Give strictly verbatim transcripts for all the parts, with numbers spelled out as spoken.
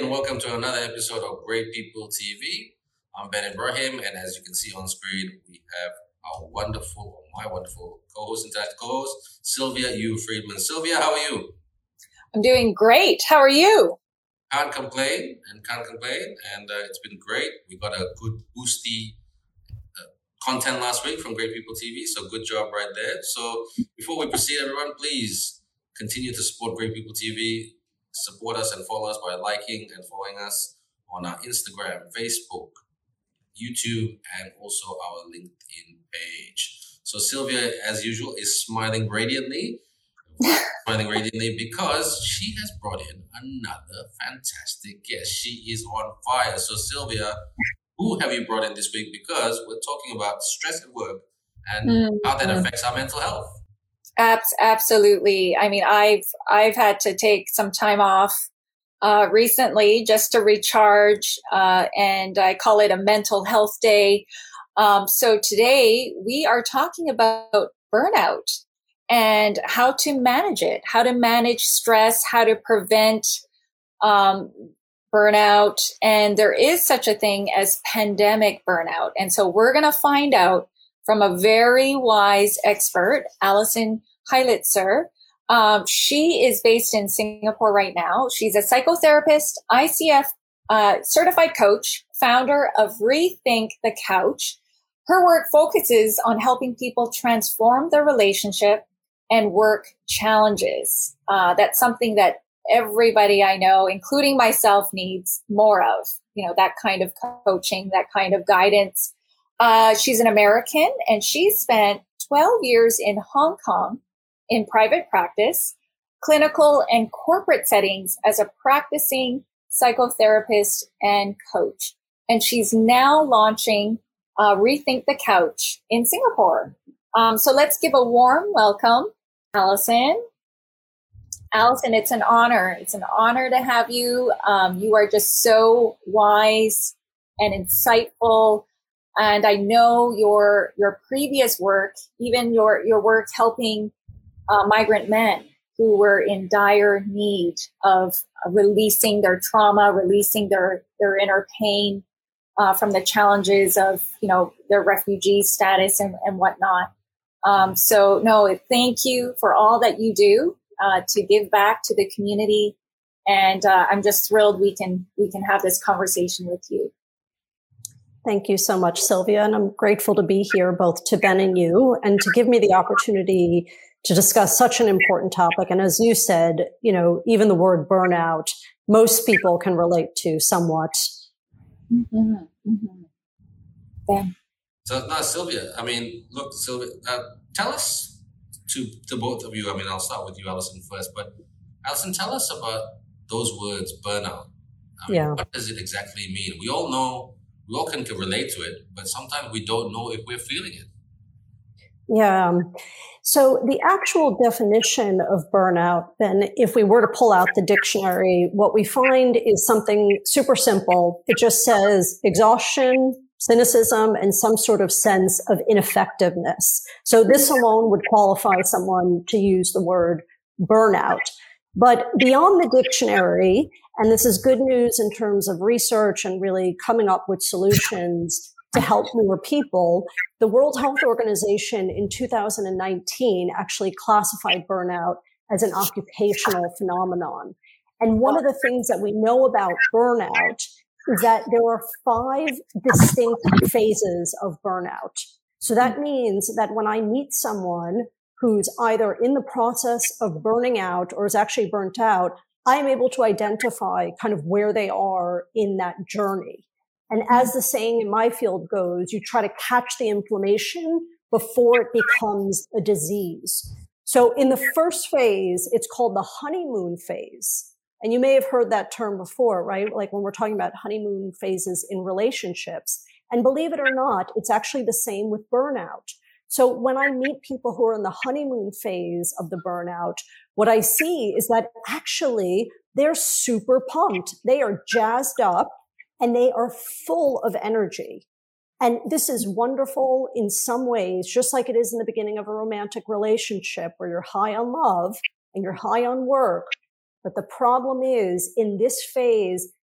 and welcome to another episode of Great People T V. I'm Ben Ibrahim, and as you can see on screen, we have our wonderful, my wonderful co-host and tactical co-host, Sylvia Yu Friedman. Sylvia, how are you? I'm doing great. How are you? Can't complain and can't complain, and uh, it's been great. We got a good boosty uh, content last week from Great People T V, so good job right there. So before we proceed, everyone, please continue to support Great People T V. Support us and follow us by liking and following us on our Instagram, Facebook, YouTube, and also our LinkedIn page. So Sylvia, as usual, is smiling radiantly. smiling radiantly because she has brought in another fantastic guest. She is on fire. So Sylvia, who have you brought in this week? Because we're talking about stress at work and mm-hmm. how that affects our mental health. Abs- absolutely. I mean, I've I've had to take some time off uh, recently just to recharge, uh, and I call it a mental health day. Um, so today we are talking about burnout and how to manage it, how to manage stress, how to prevent um, burnout. And there is such a thing as pandemic burnout. And so we're going to find out from a very wise expert, Alison Heilitzer. Um, she is based in Singapore right now. She's a psychotherapist, I C F uh, certified coach, founder of Rethink the Couch. Her work focuses on helping people transform their relationship and work challenges. Uh, that's something that everybody I know, including myself, needs more of, you know, that kind of coaching, that kind of guidance. Uh, she's an American, and she spent twelve years in Hong Kong in private practice, clinical and corporate settings as a practicing psychotherapist and coach. And she's now launching uh, Rethink the Couch in Singapore. Um, so let's give a warm welcome, Alison. Alison, it's an honor. It's an honor to have you. Um, you are just so wise and insightful. And I know your your previous work, even your, your work helping uh, migrant men who were in dire need of uh, releasing their trauma, releasing their, their inner pain uh, from the challenges of, you know, their refugee status and, and whatnot. Um, so, no, thank you for all that you do uh, to give back to the community. And uh, I'm just thrilled we can we can have this conversation with you. Thank you so much, Sylvia. And I'm grateful to be here, both to Ben and you, and to give me the opportunity to discuss such an important topic. And as you said, you know, even the word burnout, most people can relate to somewhat. Mm-hmm. Mm-hmm. Yeah. So now, Sylvia, I mean, look, Sylvia, uh, tell us to, to both of you, I mean, I'll start with you, Alison, first, but Alison, tell us about those words, burnout. I mean, yeah. What does it exactly mean? We all know We all can relate to it, but sometimes we don't know if we're feeling it. Yeah. So the actual definition of burnout, then, if we were to pull out the dictionary, what we find is something super simple. It just says exhaustion, cynicism, and some sort of sense of ineffectiveness. So this alone would qualify someone to use the word burnout. But beyond the dictionary, and this is good news in terms of research and really coming up with solutions to help more people, the World Health Organization in two thousand nineteen actually classified burnout as an occupational phenomenon. And one of the things that we know about burnout is that there are five distinct phases of burnout. So that means that when I meet someone who's either in the process of burning out or is actually burnt out, I am able to identify kind of where they are in that journey. And as the saying in my field goes, you try to catch the inflammation before it becomes a disease. So in the first phase, it's called the honeymoon phase. And you may have heard that term before, right? Like when we're talking about honeymoon phases in relationships. And believe it or not, it's actually the same with burnout. So when I meet people who are in the honeymoon phase of the burnout, what I see is that actually they're super pumped. They are jazzed up and they are full of energy. And this is wonderful in some ways, just like it is in the beginning of a romantic relationship where you're high on love and you're high on work. But the problem is in this phase,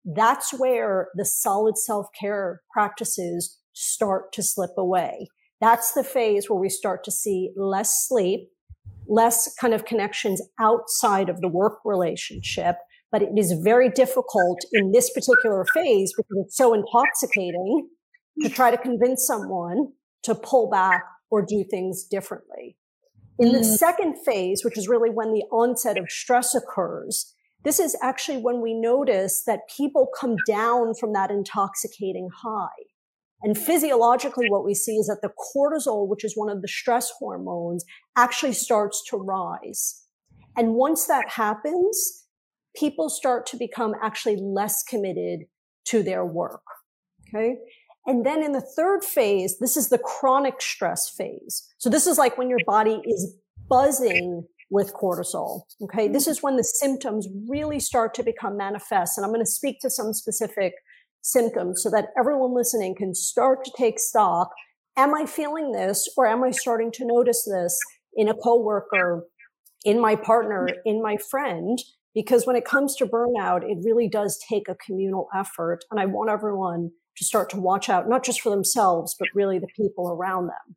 that's where the solid self-care practices start to slip away. That's the phase where we start to see less sleep, less kind of connections outside of the work relationship. But it is very difficult in this particular phase because it's so intoxicating to try to convince someone to pull back or do things differently. In the second phase, which is really when the onset of stress occurs, this is actually when we notice that people come down from that intoxicating high. And physiologically, what we see is that the cortisol, which is one of the stress hormones, actually starts to rise. And once that happens, people start to become actually less committed to their work. Okay. And then in the third phase, this is the chronic stress phase. So this is like when your body is buzzing with cortisol. Okay. This is when the symptoms really start to become manifest. And I'm going to speak to some specific symptoms so that everyone listening can start to take stock. Am I feeling this, or am I starting to notice this in a coworker, in my partner, in my friend? Because when it comes to burnout, it really does take a communal effort. And I want everyone to start to watch out, not just for themselves, but really the people around them.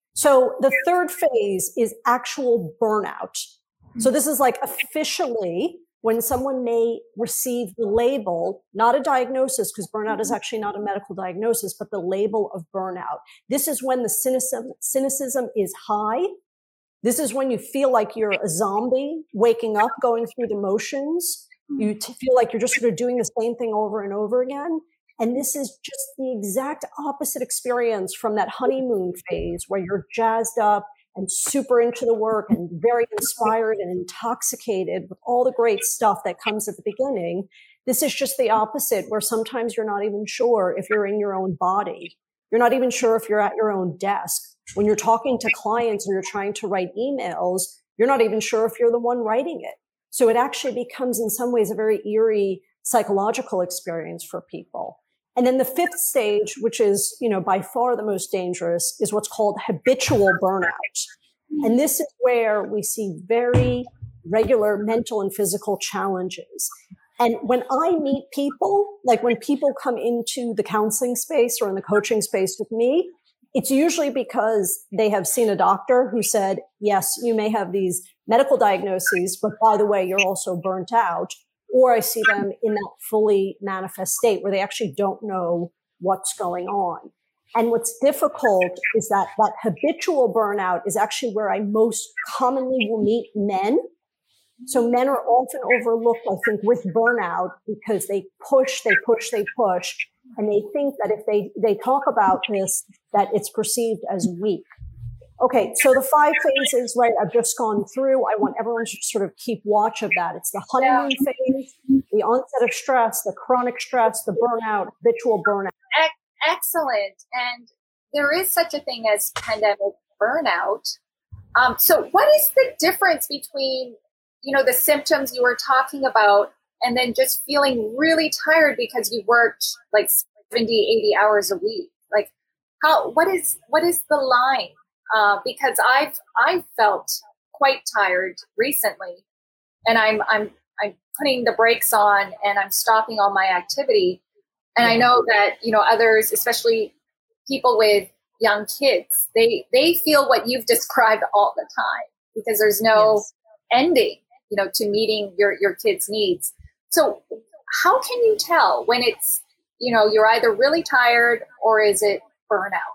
So the third phase is actual burnout. So this is like officially when someone may receive the label, not a diagnosis, because burnout is actually not a medical diagnosis, but the label of burnout. This is when the cynicism, cynicism is high. This is when you feel like you're a zombie, waking up, going through the motions. You t- feel like you're just sort of doing the same thing over and over again. And this is just the exact opposite experience from that honeymoon phase where you're jazzed up and super into the work and very inspired and intoxicated with all the great stuff that comes at the beginning. This is just the opposite, where sometimes you're not even sure if you're in your own body. You're not even sure if you're at your own desk. When you're talking to clients or you're trying to write emails, you're not even sure if you're the one writing it. So it actually becomes in some ways a very eerie psychological experience for people. And then the fifth stage, which is, you know, by far the most dangerous, is what's called habitual burnout. And this is where we see very regular mental and physical challenges. And when I meet people, like when people come into the counseling space or in the coaching space with me, it's usually because they have seen a doctor who said, yes, you may have these medical diagnoses, but by the way, you're also burnt out. Or I see them in that fully manifest state where they actually don't know what's going on. And what's difficult is that that habitual burnout is actually where I most commonly will meet men. So men are often overlooked, I think, with burnout because they push, they push, they push. And they think that if they, they talk about this, that it's perceived as weak. Okay, so the five phases, right, I've just gone through. I want everyone to sort of keep watch of that. It's the honeymoon yeah. phase, the onset of stress, the chronic stress, the burnout, habitual burnout. Excellent. And there is such a thing as pandemic burnout. Um, so what is the difference between, you know, the symptoms you were talking about and then just feeling really tired because you worked like seventy, eighty hours a week? Like how, what is, what is the line? Uh, because I've, I've felt quite tired recently, and I'm, I'm, I'm putting the brakes on and I'm stopping all my activity. And I know that, you know, others, especially people with young kids, they, they feel what you've described all the time because there's no yes. ending, you know, to meeting your, your kids' needs. So how can you tell when it's, you know, you're either really tired or is it burnout?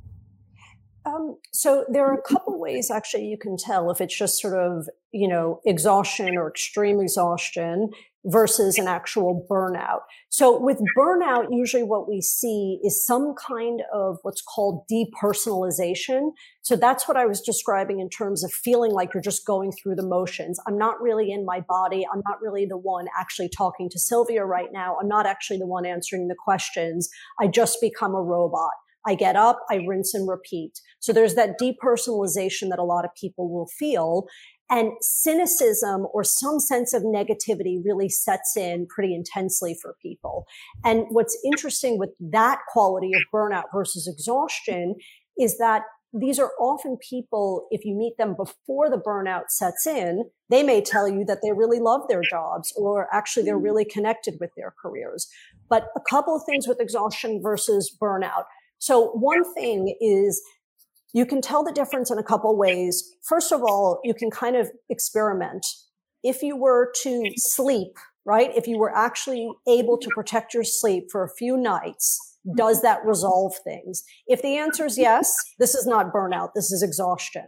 Um, so there are a couple ways actually you can tell if it's just sort of, you know, exhaustion or extreme exhaustion versus an actual burnout. So with burnout, usually what we see is some kind of what's called depersonalization. So that's what I was describing in terms of feeling like you're just going through the motions. I'm not really in my body. I'm not really the one actually talking to Sylvia right now. I'm not actually the one answering the questions. I just become a robot. I get up, I rinse and repeat. So there's that depersonalization that a lot of people will feel. And cynicism or some sense of negativity really sets in pretty intensely for people. And what's interesting with that quality of burnout versus exhaustion is that these are often people, if you meet them before the burnout sets in, they may tell you that they really love their jobs, or actually they're really connected with their careers. But a couple of things with exhaustion versus burnout. So one thing is you can tell the difference in a couple of ways. First of all, you can kind of experiment. If you were to sleep, right? If you were actually able to protect your sleep for a few nights, does that resolve things? If the answer is yes, this is not burnout, this is exhaustion.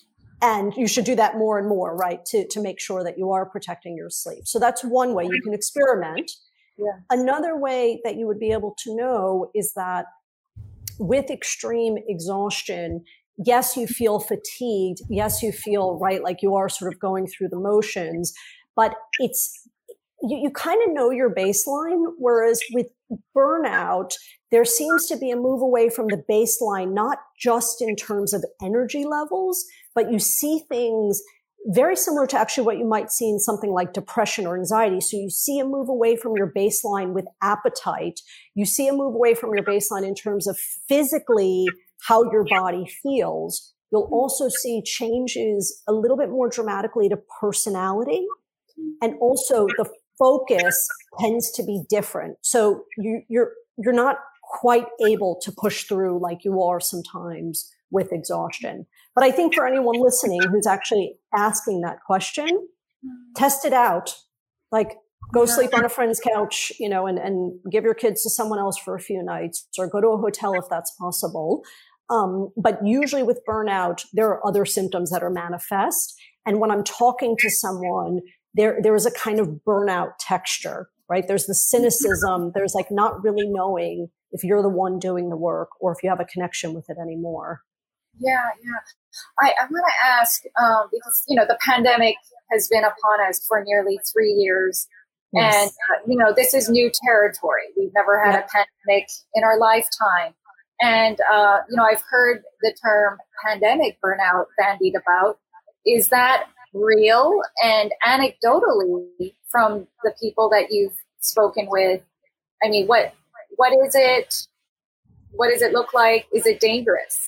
And you should do that more and more, right? To, to make sure that you are protecting your sleep. So that's one way you can experiment. Yeah. Another way that you would be able to know is that with extreme exhaustion, yes, you feel fatigued. Yes, you feel, right, like you are sort of going through the motions, but it's, you, you kind of know your baseline. Whereas with burnout, there seems to be a move away from the baseline, not just in terms of energy levels, but you see things very similar to actually what you might see in something like depression or anxiety. So you see a move away from your baseline with appetite. You see a move away from your baseline in terms of physically how your body feels. You'll also see changes a little bit more dramatically to personality. And also the focus tends to be different. So you, you're, you're not quite able to push through like you are sometimes with exhaustion. But I think for anyone listening who's actually asking that question, test it out. Like, go sleep on a friend's couch, you know, and, and give your kids to someone else for a few nights, or go to a hotel if that's possible. Um, but usually with burnout, there are other symptoms that are manifest. And when I'm talking to someone, there, there is a kind of burnout texture, right? There's the cynicism. There's like not really knowing if you're the one doing the work or if you have a connection with it anymore. Yeah, yeah. I, I want to ask, um, because, you know, the pandemic has been upon us for nearly three years. Yes. And, uh, you know, this is new territory. We've never had yep. a pandemic in our lifetime. And, uh, you know, I've heard the term pandemic burnout bandied about. Is that real? And anecdotally, from the people that you've spoken with, I mean, what what is it? What does it look like? Is it dangerous?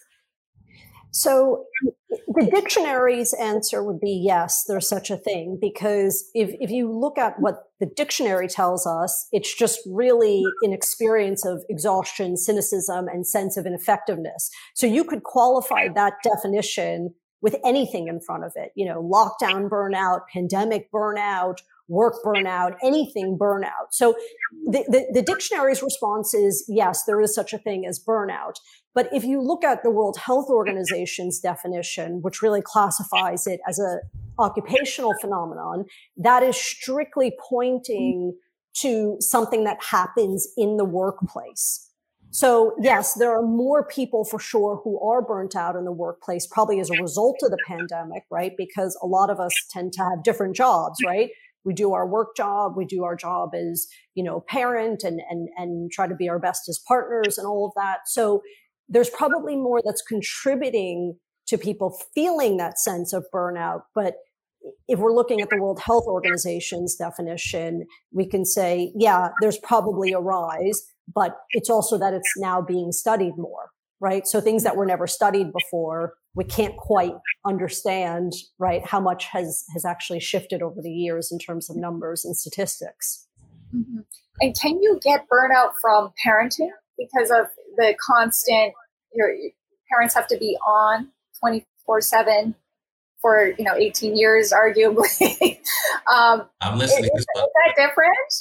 So the dictionary's answer would be yes, there's such a thing, because if, if you look at what the dictionary tells us, it's just really an experience of exhaustion, cynicism, and sense of ineffectiveness. So you could qualify that definition with anything in front of it, you know, lockdown burnout, pandemic burnout, work burnout, anything burnout. So the, the, the dictionary's response is, yes, there is such a thing as burnout. But if you look at the World Health Organization's definition, which really classifies it as a occupational phenomenon, that is strictly pointing to something that happens in the workplace. So yes, there are more people for sure who are burnt out in the workplace, probably as a result of the pandemic, right? Because a lot of us tend to have different jobs, right? We do our work job, we do our job as, you know, parent and, and, and try to be our best as partners and all of that. So there's probably more that's contributing to people feeling that sense of burnout. But if we're looking at the World Health Organization's definition, we can say, yeah, there's probably a rise, but it's also that it's now being studied more, right? So things that were never studied before, we can't quite understand, right, how much has, has actually shifted over the years in terms of numbers and statistics. Mm-hmm. And can you get burnout from parenting because of the constant, your, your parents have to be on twenty-four seven for, you know, eighteen years, arguably. um, I'm listening. Is, is that different?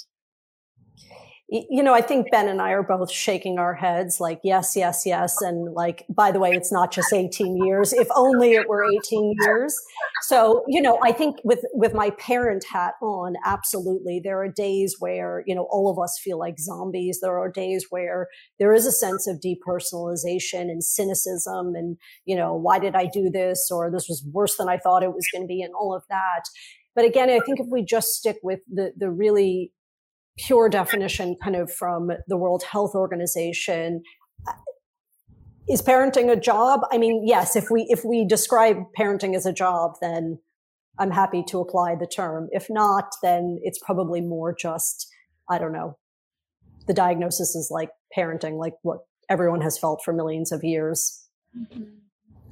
You know, I think Ben and I are both shaking our heads like, yes, yes, yes. And like, by the way, it's not just eighteen years. If only it were eighteen years. So, you know, I think with, with my parent hat on, absolutely. There are days where, you know, all of us feel like zombies. There are days where there is a sense of depersonalization and cynicism and, you know, why did I do this? Or this was worse than I thought it was going to be and all of that. But again, I think if we just stick with the, the really pure definition kind of from the World Health Organization, is parenting a job? I mean, yes, if we, if we describe parenting as a job, then I'm happy to apply the term. If not, then it's probably more just, I don't know, the diagnosis is like parenting, like what everyone has felt for millions of years. Mm-hmm.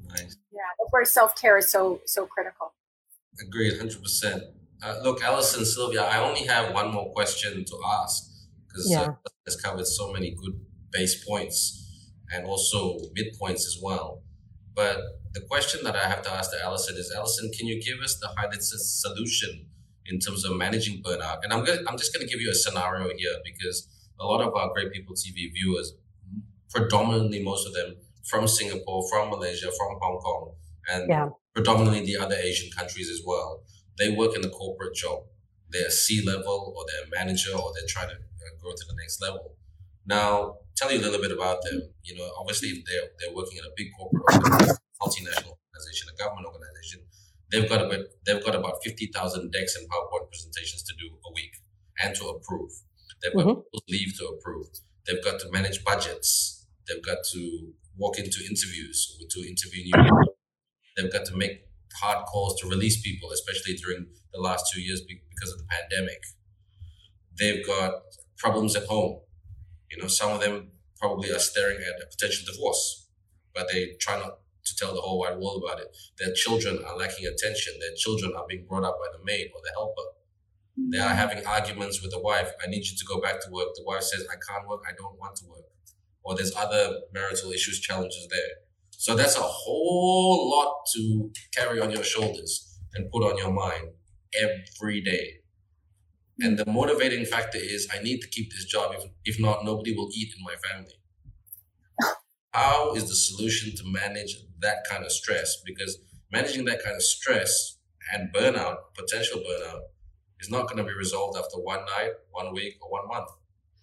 Nice. Yeah, that's where self-care is so so critical. Agreed, one hundred percent. Uh, look, Alison, Sylvia, I only have one more question to ask because Yeah. uh, it's covered so many good base points and also midpoints as well. But the question that I have to ask to Alison is, Alison, can you give us the highlighted solution in terms of managing burnout? And I'm gonna, I'm just going to give you a scenario here because a lot of our Great People T V viewers, predominantly most of them from Singapore, from Malaysia, from Hong Kong, and Yeah. predominantly the other Asian countries as well. They work in a corporate job. They're C-level or they're a manager or they're trying to uh, grow to the next level. Now, tell you a little bit about them. You know, obviously they're they're working in a big corporate organization, multinational organization, a government organization. They've got about they've got about fifty thousand decks and PowerPoint presentations to do a week and to approve. They've got Mm-hmm. people to leave to approve. They've got to manage budgets. They've got to walk into interviews to interview new people. They've got to make hard calls to release people, especially during the last two years because of the pandemic. They've got problems at home. You know, some of them probably are staring at a potential divorce, but they try not to tell the whole wide world about it. Their children are lacking attention. Their children are being brought up by the maid or the helper. They are having arguments with the wife. I need you to go back to work. The wife says, I can't work. I don't want to work. Or there's other marital issues, challenges there. So that's a whole lot to carry on your shoulders and put on your mind every day. And the motivating factor is I need to keep this job. If, if not, nobody will eat in my family. How is the solution to manage that kind of stress? Because managing that kind of stress and burnout, potential burnout, is not going to be resolved after one night, one week, or one month.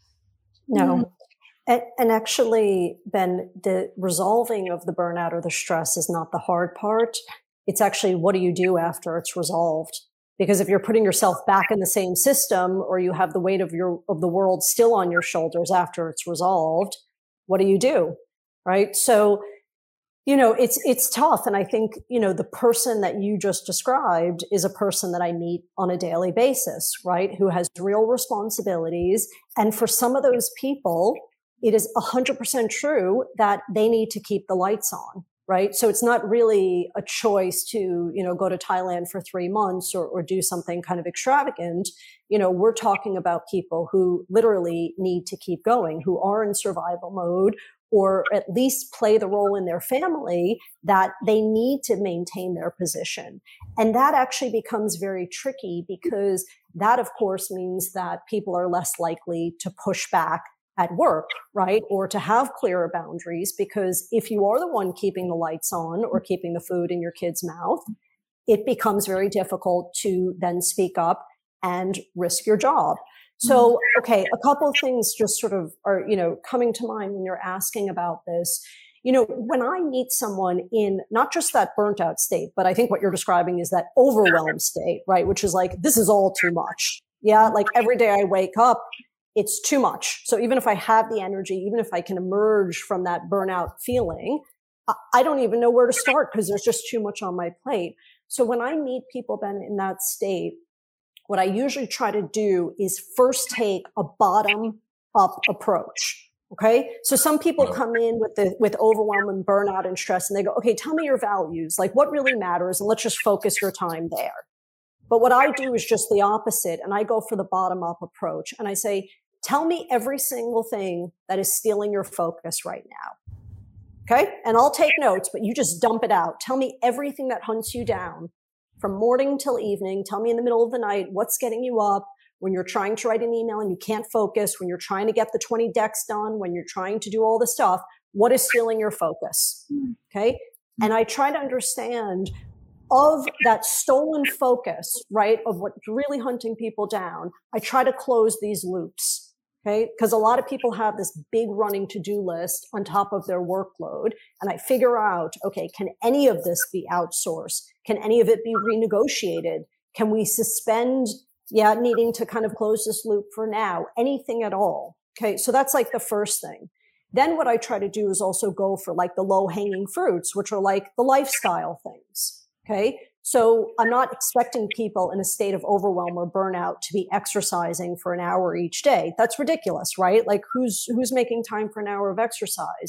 No. And, and actually, Ben, the resolving of the burnout or the stress is not the hard part. It's actually, what do you do after it's resolved? Because if you're putting yourself back in the same system, or you have the weight of your of the world still on your shoulders after it's resolved, what do you do? Right? So, you know, it's it's tough. And I think, you know, the person that you just described is a person that I meet on a daily basis, right? Who has real responsibilities. And for some of those people, it is one hundred percent true that they need to keep the lights on, right? So it's not really a choice to, you know, go to Thailand for three months or, or do something kind of extravagant. You know, we're talking about people who literally need to keep going, who are in survival mode, or at least play the role in their family that they need to maintain their position. And that actually becomes very tricky because that, of course, means that people are less likely to push back at work, right? Or to have clearer boundaries, because if you are the one keeping the lights on or keeping the food in your kid's mouth, it becomes very difficult to then speak up and risk your job. So, okay, a couple of things just sort of are, you know, coming to mind when you're asking about this. You know, when I meet someone in not just that burnt out state, but I think what you're describing is that overwhelmed state, right? Which is like, this is all too much. Yeah. Like every day I wake up, it's too much. So even if I have the energy, even if I can emerge from that burnout feeling, I don't even know where to start because there's just too much on my plate. So when I meet people, Ben, in that state, what I usually try to do is first take a bottom up approach. Okay. So some people come in with the, with overwhelm and burnout and stress and they go, okay, tell me your values, like what really matters. And let's just focus your time there. But what I do is just the opposite. And I go for the bottom up approach. And I say, tell me every single thing that is stealing your focus right now. Okay. And I'll take notes, but you just dump it out. Tell me everything that hunts you down from morning till evening. Tell me in the middle of the night, what's getting you up when you're trying to write an email and you can't focus, when you're trying to get the twenty decks done, when you're trying to do all the stuff, what is stealing your focus? Okay. And I try to understand of that stolen focus, right? Of what's really hunting people down. I try to close these loops. Okay. Because a lot of people have this big running to-do list on top of their workload. And I figure out, okay, can any of this be outsourced? Can any of it be renegotiated? Can we suspend, yeah, needing to kind of close this loop for now? Anything at all. Okay. So that's like the first thing. Then what I try to do is also go for like the low hanging fruits, which are like the lifestyle things. Okay. So I'm not expecting people in a state of overwhelm or burnout to be exercising for an hour each day. That's ridiculous, right? Like who's, who's making time for an hour of exercise?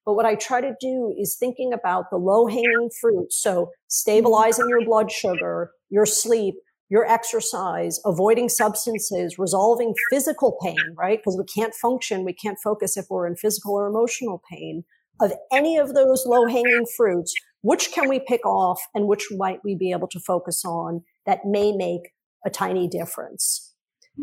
But what I try to do is thinking about the low hanging fruit. So stabilizing your blood sugar, your sleep, your exercise, avoiding substances, resolving physical pain, right? Because we can't function, we can't focus if we're in physical or emotional pain. Of any of those low hanging fruits, which can we pick off and which might we be able to focus on that may make a tiny difference?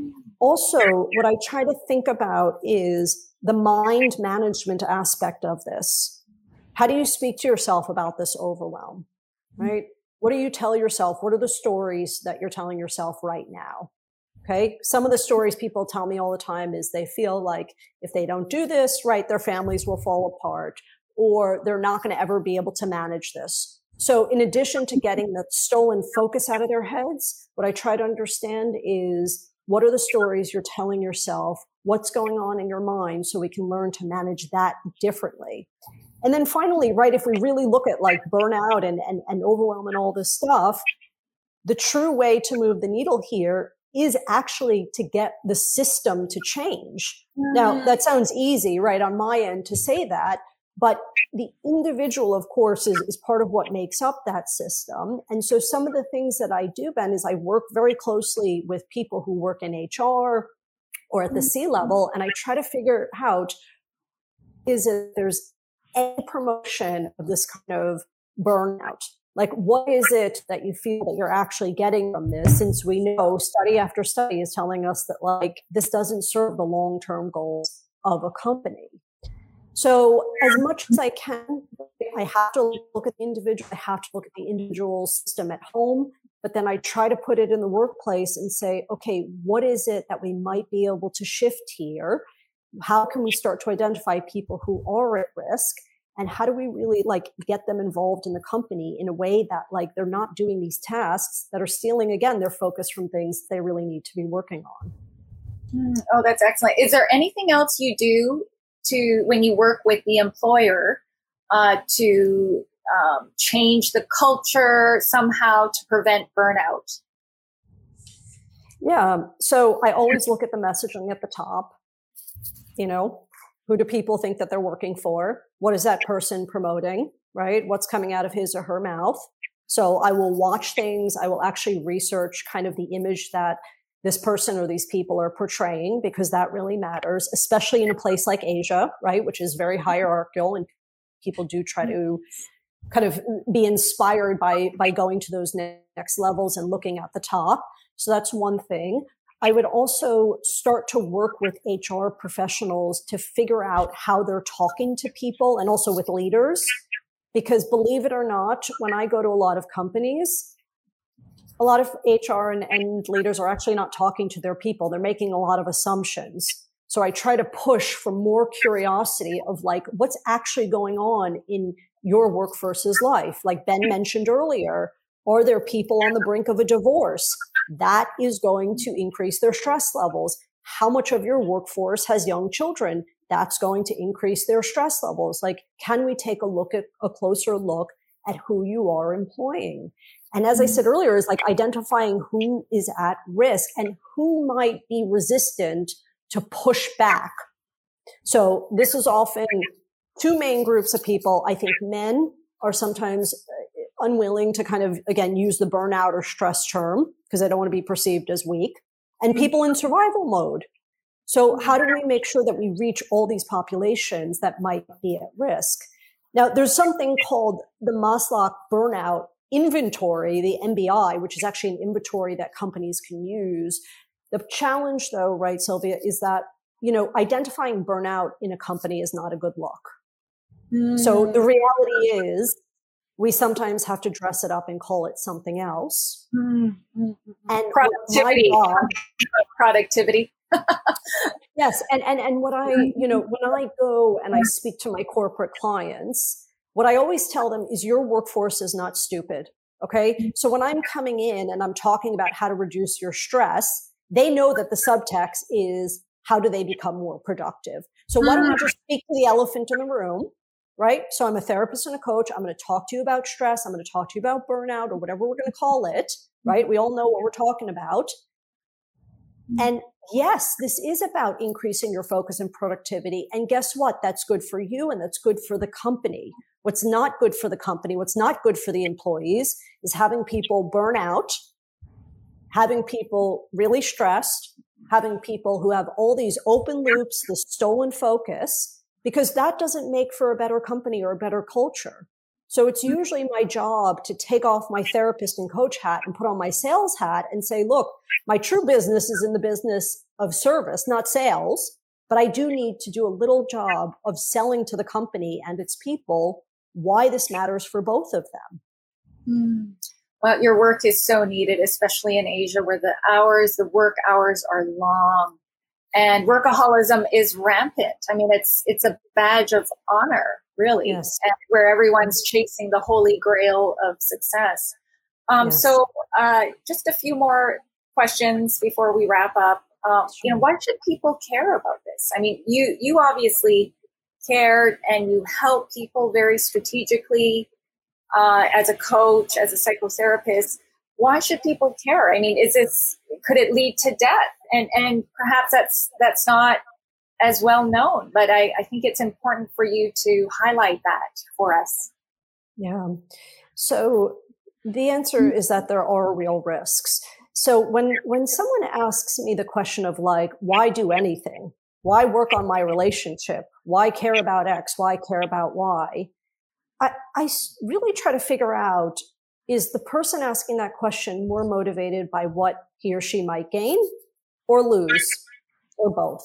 Also, what I try to think about is the mind management aspect of this. How do you speak to yourself about this overwhelm, right? What do you tell yourself? What are the stories that you're telling yourself right now? Okay. Some of the stories people tell me all the time is they feel like if they don't do this, right, their families will fall apart or they're not going to ever be able to manage this. So in addition to getting the stolen focus out of their heads, what I try to understand is what are the stories you're telling yourself? What's going on in your mind so we can learn to manage that differently. And then finally, right, if we really look at like burnout and, and, and overwhelm and all this stuff, the true way to move the needle here is actually to get the system to change. Mm-hmm. Now, that sounds easy, right, on my end to say that, but the individual, of course, is, is part of what makes up that system. And so some of the things that I do, Ben, is I work very closely with people who work in H R or at the C level, and I try to figure out is if there's any promotion of this kind of burnout. Like, what is it that you feel that you're actually getting from this? Since we know study after study is telling us that, like, this doesn't serve the long-term goals of a company. So as much as I can, I have to look at the individual. I have to look at the individual system at home. But then I try to put it in the workplace and say, okay, what is it that we might be able to shift here? How can we start to identify people who are at risk? And how do we really like get them involved in the company in a way that like they're not doing these tasks that are stealing, again, their focus from things they really need to be working on? Mm, oh, that's excellent. Is there anything else you do to when you work with the employer uh, to um, change the culture somehow to prevent burnout? Yeah. So I always look at the messaging at the top. You know, who do people think that they're working for? What is that person promoting, right? What's coming out of his or her mouth? So I will watch things. I will actually research kind of the image that this person or these people are portraying, because that really matters, especially in a place like Asia, right? Which is very hierarchical, and people do try to kind of be inspired by, by going to those next levels and looking at the top. So that's one thing. I would also start to work with H R professionals to figure out how they're talking to people, and also with leaders, because believe it or not, when I go to a lot of companies, a lot of H R and, and leaders are actually not talking to their people. They're making a lot of assumptions. So I try to push for more curiosity of like, what's actually going on in your workforce's life? Like Ben mentioned earlier, are there people on the brink of a divorce? That is going to increase their stress levels. How much of your workforce has young children? That's going to increase their stress levels. Like, can we take a look at a closer look at who you are employing? And as I said earlier, is like identifying who is at risk and who might be resistant to push back. So this is often two main groups of people. I think men are sometimes unwilling to kind of, again, use the burnout or stress term because they don't want to be perceived as weak, and people in survival mode. So how do we make sure that we reach all these populations that might be at risk? Now, there's something called the Maslach burnout inventory, the M B I, which is actually an inventory that companies can use. The challenge, though, right, Sylvia, is that, you know, identifying burnout in a company is not a good look. Mm. So the reality is, we sometimes have to dress it up and call it something else. Mm-hmm. And productivity. God, productivity. Yes. And, and, and what I, you know, when I go and I speak to my corporate clients, what I always tell them is your workforce is not stupid. Okay. So when I'm coming in and I'm talking about how to reduce your stress, they know that the subtext is how do they become more productive? So why don't we just speak to the elephant in the room? Right? So I'm a therapist and a coach. I'm going to talk to you about stress. I'm going to talk to you about burnout or whatever we're going to call it. Right? We all know what we're talking about. And yes, this is about increasing your focus and productivity. And guess what? That's good for you and that's good for the company. What's not good for the company, what's not good for the employees is having people burn out, having people really stressed, having people who have all these open loops, the stolen focus, because that doesn't make for a better company or a better culture. So it's usually my job to take off my therapist and coach hat and put on my sales hat and say, look, my true business is in the business of service, not sales, but I do need to do a little job of selling to the company and its people why this matters for both of them. Mm. Well, your work is so needed, especially in Asia where the hours, the work hours are long and workaholism is rampant. I mean, it's, it's a badge of honor, really, yes. and where everyone's chasing the holy grail of success. Um, yes. So uh, just a few more questions before we wrap up. Um, sure. You know, why should people care about this? I mean, you, you obviously care and you help people very strategically uh, as a coach, as a psychotherapist. Why should people care? I mean, is this, could it lead to death? And, and perhaps that's, that's not as well known, but I, I think it's important for you to highlight that for us. Yeah. So the answer is that there are real risks. So when, when someone asks me the question of like, why do anything? Why work on my relationship? Why care about X? Why care about Y? I, I really try to figure out, is the person asking that question more motivated by what he or she might gain or lose or both?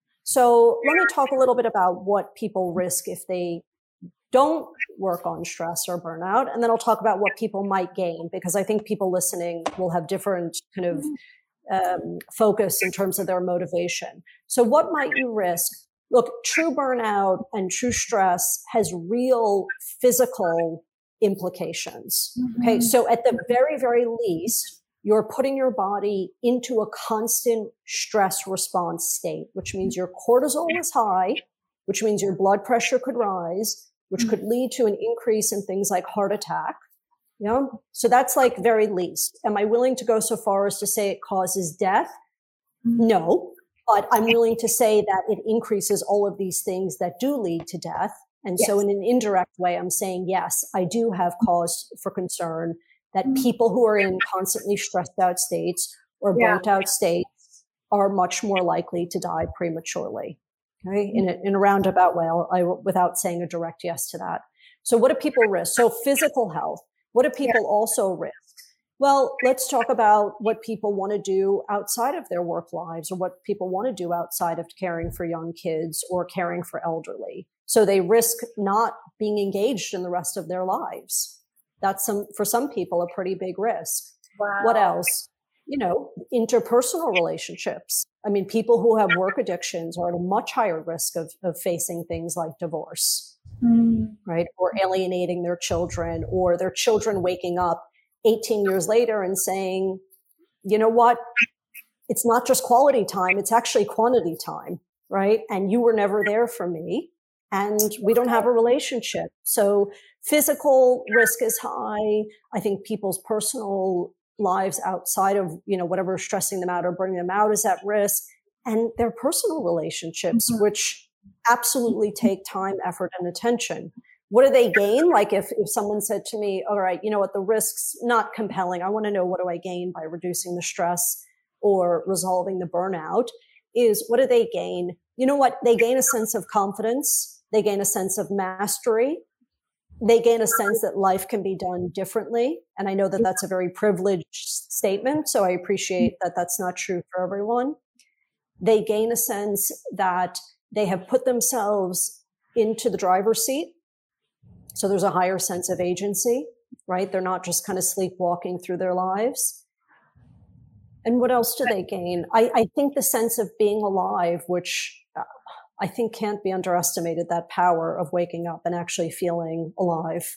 So let me talk a little bit about what people risk if they don't work on stress or burnout. And then I'll talk about what people might gain, because I think people listening will have different kind of um, focus in terms of their motivation. So what might you risk? Look, true burnout and true stress has real physical implications. Mm-hmm. Okay. So at the very, very least, you're putting your body into a constant stress response state, which means your cortisol is high, which means your blood pressure could rise, which could lead to an increase in things like heart attack. Yeah. So that's like very least. Am I willing to go so far as to say it causes death? No, but I'm willing to say that it increases all of these things that do lead to death. And yes. So in an indirect way, I'm saying, yes, I do have cause for concern that people who are in constantly stressed out states or burnt yeah. out states are much more likely to die prematurely. Okay. In a, in a roundabout way, I, without saying a direct yes to that. So what do people risk? So physical health. What do people yeah. also risk? Well, let's talk about what people want to do outside of their work lives, or what people want to do outside of caring for young kids or caring for elderly. So they risk not being engaged in the rest of their lives. That's some, for some people, a pretty big risk. Wow. What else? You know, interpersonal relationships. I mean, people who have work addictions are at a much higher risk of, of facing things like divorce, mm. right? Or alienating their children, or their children waking up eighteen years later and saying, you know what? It's not just quality time. It's actually quantity time, right? And you were never there for me. And we don't have a relationship. So physical risk is high. I think people's personal lives outside of, you know, whatever is stressing them out or burning them out is at risk. And their personal relationships, mm-hmm. which absolutely take time, effort, and attention. What do they gain? Like if, if someone said to me, all right, you know what, the risk's not compelling. I want to know, what do I gain by reducing the stress or resolving the burnout? Is what do they gain? You know what? They gain a sense of confidence. They gain a sense of mastery. They gain a sense that life can be done differently. And I know that that's a very privileged statement, so I appreciate that that's not true for everyone. They gain a sense that they have put themselves into the driver's seat. So there's a higher sense of agency, right? They're not just kind of sleepwalking through their lives. And what else do they gain? I, I think the sense of being alive, which I think can't be underestimated, that power of waking up and actually feeling alive.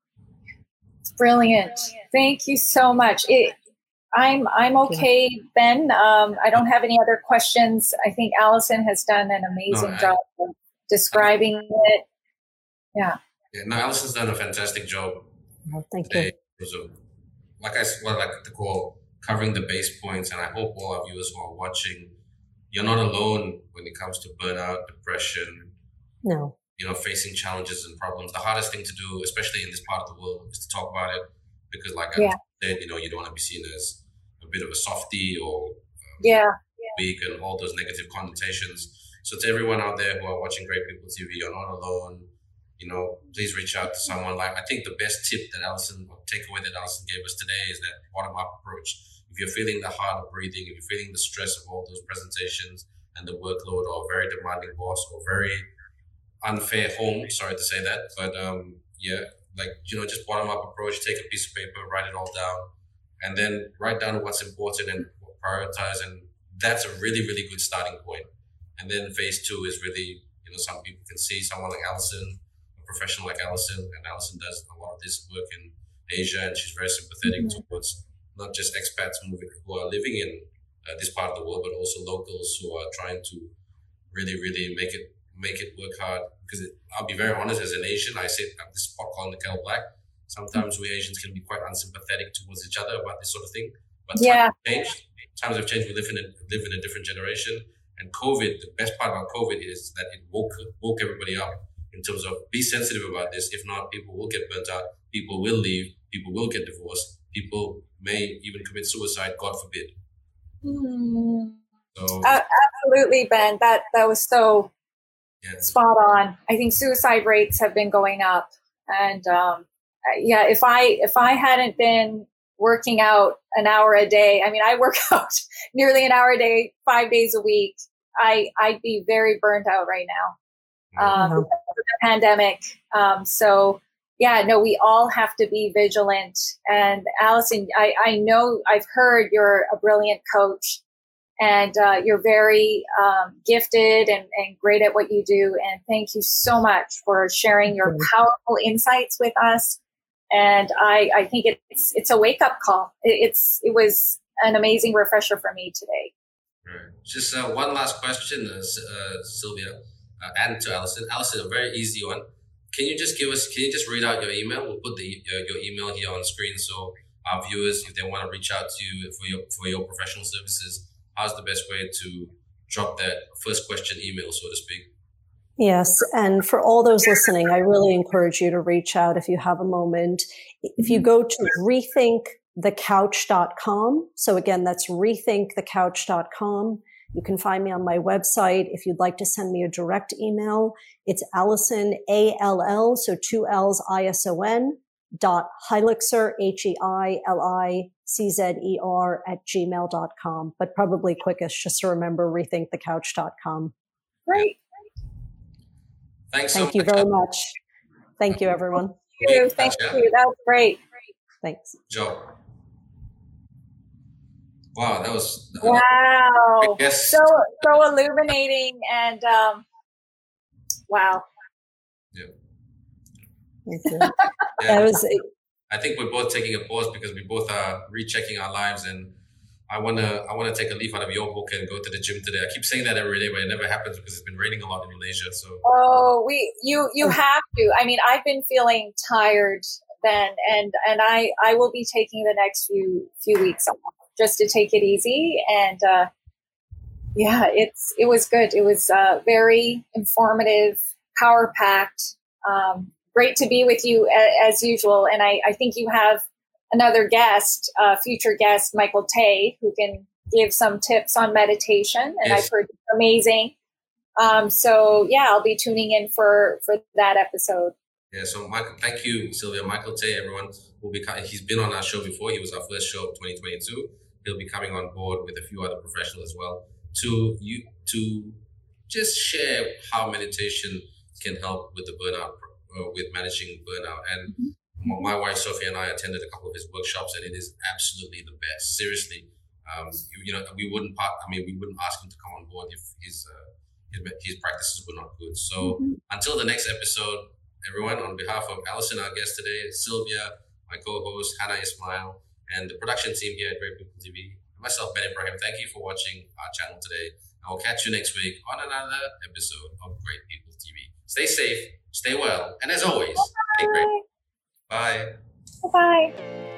It's brilliant. Thank you so much. It, I'm I'm okay, Ben. Um, I don't have any other questions. I think Allison has done an amazing no, I, job of describing I, it. Yeah. Yeah. No, Allison's done a fantastic job. Oh, thank today. you. So, like I well, like the call, covering the base points, and I hope all our viewers who are watching you're not alone when it comes to burnout, depression. No. You know, facing challenges and problems. The hardest thing to do, especially in this part of the world, is to talk about it because, like yeah. I said, you know, you don't want to be seen as a bit of a softie or um, yeah. weak and all those negative connotations. So to everyone out there who are watching Great People T V, you're not alone. You know, please reach out to someone. Like, I think the best tip that Alison, or takeaway that Alison gave us today is that bottom-up approach. If you're feeling the hard breathing, if you're feeling the stress of all those presentations and the workload, or very demanding boss, or very unfair home, sorry to say that, but um, yeah, like, you know, just bottom-up approach, take a piece of paper, write it all down, and then write down what's important and prioritize, and that's a really, really good starting point. And then phase two is really, you know, some people can see someone like Alison, a professional like Alison, and Alison does a lot of this work in Asia, and she's very sympathetic mm-hmm. towards not just expats moving who are living in uh, this part of the world, but also locals who are trying to really, really make it make it work hard. Because it, I'll be very honest, as an Asian, I sit at this spot called the Kettle Black. Sometimes we Asians can be quite unsympathetic towards each other about this sort of thing. But yeah. times have changed. Times have changed. We live in a live in a different generation. And COVID, the best part about COVID is that it woke woke everybody up in terms of be sensitive about this. If not, people will get burnt out. People will leave. People will get divorced. People may even commit suicide. God forbid. Mm. So, uh, absolutely, Ben. That that was so yeah. spot on. I think suicide rates have been going up, and um, yeah, if I if I hadn't been working out an hour a day, I mean, I work out nearly an hour a day, five days a week. I I'd be very burnt out right now um, mm-hmm. because of the pandemic. Um, so. Yeah, no, we all have to be vigilant. And Alison, I, I know I've heard you're a brilliant coach, and uh, you're very um, gifted and, and great at what you do. And thank you so much for sharing your powerful insights with us. And I, I think it's it's a wake up call. It, it's it was an amazing refresher for me today. Right. Just uh, one last question, uh, uh, Sylvia, uh, and to Alison. Alison, a very easy one. Can you just give us, can you just read out your email? We'll put the uh, your email here on screen so our viewers, if they want to reach out to you for your for your professional services, how's the best way to drop that first question email, so to speak? Yes. And for all those listening, I really encourage you to reach out if you have a moment. If you go to rethink the couch dot com, so again, that's rethink the couch dot com. You can find me on my website. If you'd like to send me a direct email, it's Alison, A L L, so two L's, I S O N, dot Heilickzer, H E I L I C Z E R, at gmail dot com. But probably quickest, just to remember, rethink the couch dot com. Great. Thanks so Thank you very much. Thank you, everyone. Thank you. Thank you. That was great. Thanks. Joe. Wow, that was uh, wow, so so illuminating and um, wow. Yeah. Thank you. Yeah. That was. I think we're both taking a pause because we both are rechecking our lives, and I wanna I wanna take a leaf out of your book and go to the gym today. I keep saying that every day, but it never happens because it's been raining a lot in Malaysia. So oh, we you you have to. I mean, I've been feeling tired, Ben, and and I I will be taking the next few few weeks off, just to take it easy. And, uh, yeah, it's, it was good. It was, uh, very informative, power packed, um, great to be with you a, as usual. And I, I think you have another guest, uh, future guest, Michael Tay, who can give some tips on meditation. And yes. I've heard it's amazing. Um, so yeah, I'll be tuning in for, for that episode. Yeah. So Michael, thank you, Sylvia. Michael Tay, everyone will be, he's been on our show before. He was our first show of twenty twenty-two. He'll be coming on board with a few other professionals as well to you to just share how meditation can help with the burnout, uh, with managing burnout. And mm-hmm. my wife Sophia and I attended a couple of his workshops, and it is absolutely the best. Seriously, um, you, you know, we wouldn't. I mean, we wouldn't ask him to come on board if his uh, his, his practices were not good. So mm-hmm. until the next episode, everyone, on behalf of Alison, our guest today, Sylvia, my co-host Hannah Ismail, and the production team here at Great People T V, and myself, Ben Ibrahim, thank you for watching our channel today. I will catch you next week on another episode of Great People T V. Stay safe, stay well, and as always, stay great. Bye. Bye-bye.